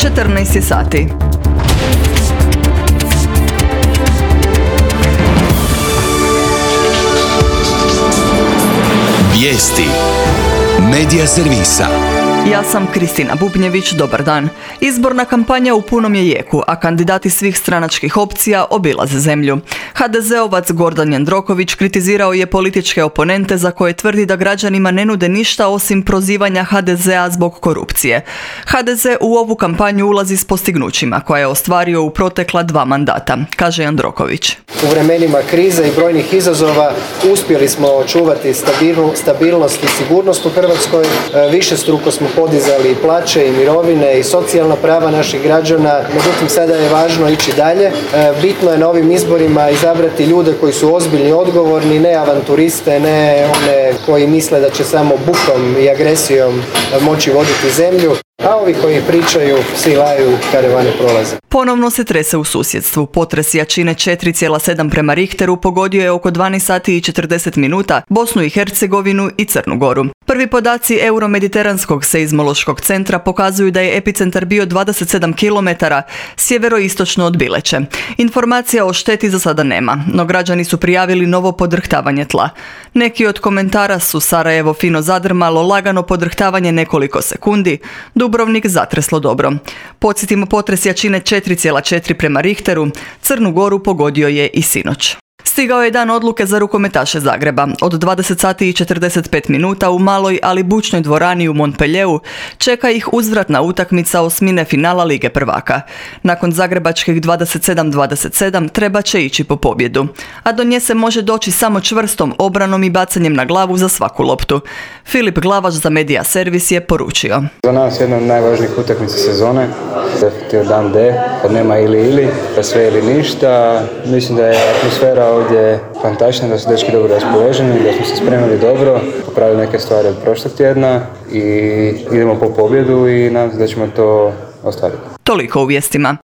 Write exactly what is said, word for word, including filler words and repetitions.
četrnaest je sati. Vijesti Medija servisa. Ja sam Kristina Bubnjević, dobar dan. Izborna kampanja u punom je jeku, a kandidati svih stranačkih opcija obilaze zemlju. ha de zeovac Gordan Jandroković kritizirao je političke oponente za koje tvrdi da građanima ne nude ništa osim prozivanja ha de zea zbog korupcije. ha de ze u ovu kampanju ulazi s postignućima koje je ostvario u protekla dva mandata, kaže Jandroković. U vremenima krize i brojnih izazova uspjeli smo očuvati stabilnu, stabilnost i sigurnost u Hrvatskoj. Višestruko smo podizali plaće i mirovine i socijalna prava naših građana, međutim sada je važno ići dalje. Bitno je na ovim izborima izabrati ljude koji su ozbiljni, odgovorni, ne avanturiste, ne one koji misle da će samo bukom i agresijom moći voditi zemlju. A ovi koji pričaju, svi laju, karavane prolaze. Ponovno se trese u susjedstvu. Potres jačine četiri zarez sedam prema Richteru pogodio je oko dvanaest sati i četrdeset minuta Bosnu i Hercegovinu i Crnu Goru. Prvi podaci Euromediteranskog seizmološkog centra pokazuju da je epicentar bio dvadeset sedam kilometara sjeveroistočno od Bileće. Informacija o šteti za sada nema, no građani su prijavili novo podrhtavanje tla. Neki od komentara su Sarajevo fino zadrmalo, lagano podrhtavanje nekoliko sekundi, Dubrovnik zatreslo dobro. Podsjetimo, potres jačine četiri zarez četiri prema Richteru Crnu Goru pogodio je i sinoć. Stigao je dan odluke za rukometaše Zagreba. Od dvadeset sati i četrdeset pet minuta u maloj, ali bučnoj dvorani u Montpellieru čeka ih uzvratna utakmica osmine finala Lige prvaka. Nakon zagrebačkih dvadeset sedam dvadeset sedam treba će ići po pobjedu, a do nje se može doći samo čvrstom obranom i bacanjem na glavu za svaku loptu. Filip Glavaš za Medija servis je poručio. Za nas jedna od najvažnijih utakmica sezone, definitivno dan D, kad nema ili ili, pa sve ili ništa. Mislim da je atmosfera ovdje fantastična, da su dečki dobro raspoloženi, da smo se spremili dobro, popravili neke stvari od prošlog tjedna i idemo po pobjedu i nadam se da ćemo to ostvariti. Toliko u vijestima.